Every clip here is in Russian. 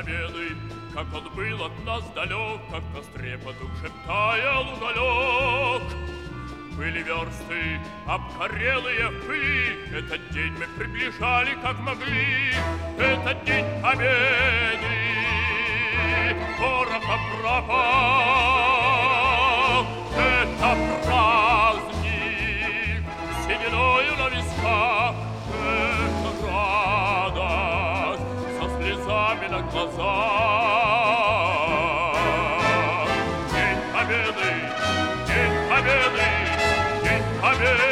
победы, как он был от нас далек, как на стрепоту шептаял уголек. Были версты, обгорелые в пыли, этот день мы приближали, как могли. Этот день победы, Порохов пропал. Это праздник, сединою на висках, это радость со слезами на глазах. День победы, день победы, день победы.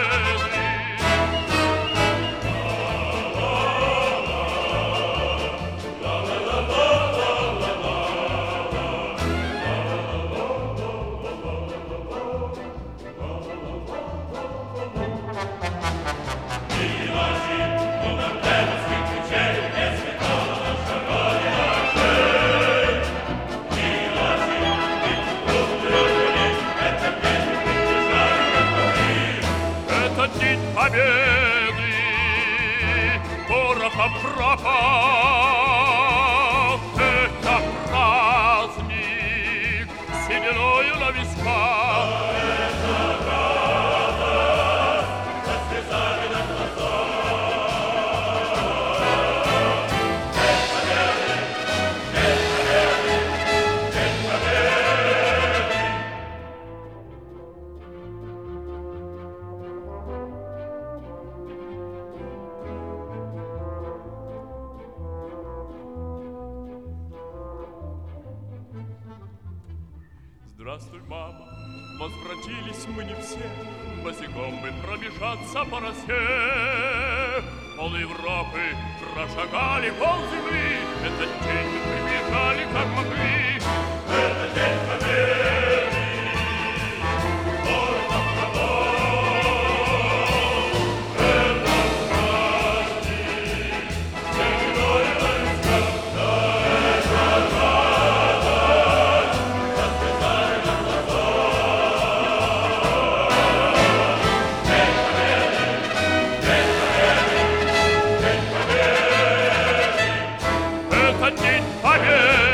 Победы, Порохов пропал. Это праздник, сединою на висках. Это радость со слезами на глазах. День победы, день победы, день победы. Здравствуй, мама, возвратились мы не все, босиком мы пробежаться по росе. Пол Европы прошагали, пол земли, этот день мы прибежали, как могли. Это день победы, Порохов пропал. Это праздник, сединою на висках, это радость со слезами на глазах. День победы, день победы, день победы. Это день победы.